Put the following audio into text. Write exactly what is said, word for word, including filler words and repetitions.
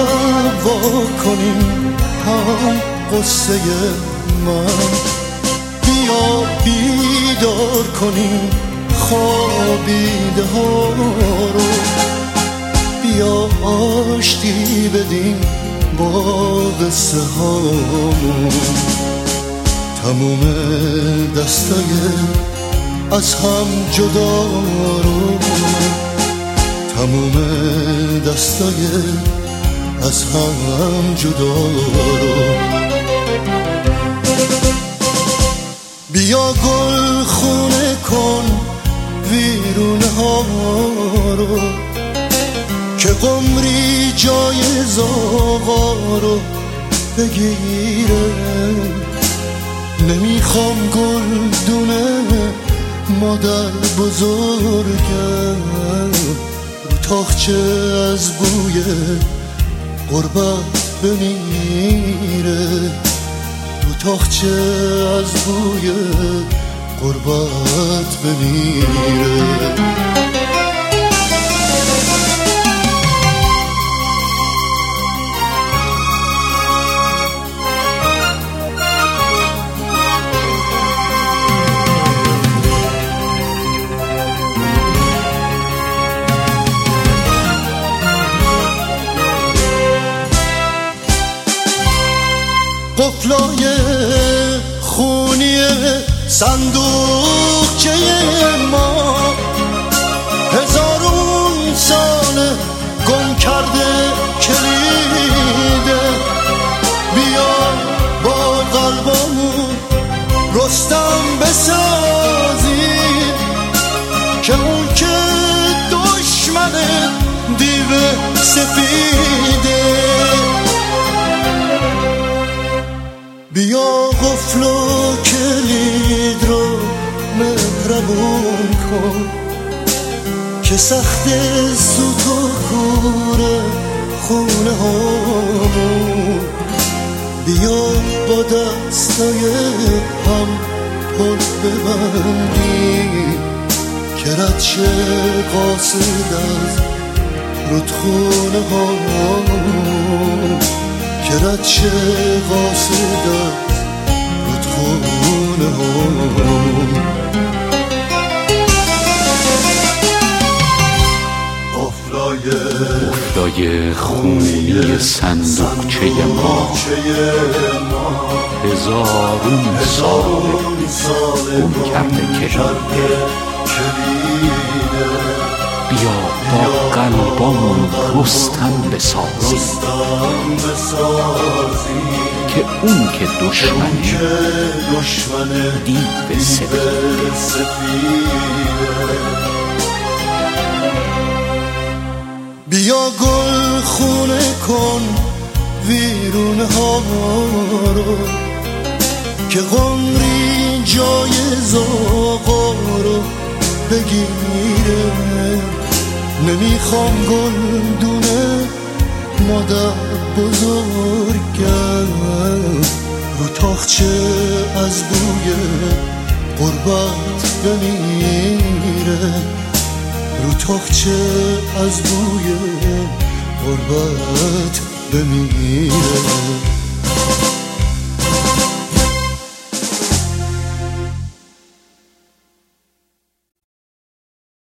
دعوا کنیم هم قصه من، بیا بیدار کنیم خوابیده ها رو، بیا آشتی بدیم با قصه هامون، تموم دستای از هم جدا رو، تموم دستای از هم جدا رو. بیا گل خونه کن ویرونه ها رو، که قمری جای زاغا رو بگیره. نمیخوام گل دونه مادر بزرگم رو تاخچه از بوی غربت بمیره، رو تاخچه از بوی غربت بمیره. قفلای خونی صندوقچه ما هزارون سال گم کرده کلیده. بیا با قلبمون رستم بسازیم که اون که دشمن دیو سفیده. بیا قفل و کلید رو مهربون کن که سخت سوت و کور خونه هامون. بیا با دستای هم پل ببندیم که رد شه قاصد از رودخونه هامون، که رد شه قاصد از رودخونه هامون. قفلای خونی صندوقچه ما هزارون سال گم کرده کلیده. بیا با قلبامون رستم بسازیم که اون که دشمن دیو سفیده. بیا گل خونه کن ویرونه ها رو، که قمری جای زاغا رو بگیره. نمیخوام گل دونه مادر بزرگم رو تاخچه از بوی غربت بمیره، رو تاخچه از بوی غربت بمیره.